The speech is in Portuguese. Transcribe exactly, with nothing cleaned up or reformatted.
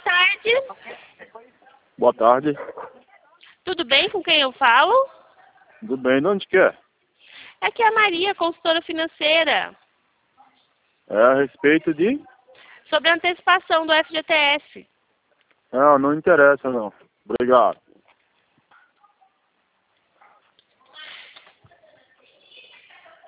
tarde. Boa tarde. Tudo bem? Com quem eu falo? Tudo bem, de onde que é? Aqui é a Maria, consultora financeira. É a respeito de... Sobre a antecipação do F G T S. Não, não interessa não. Obrigado.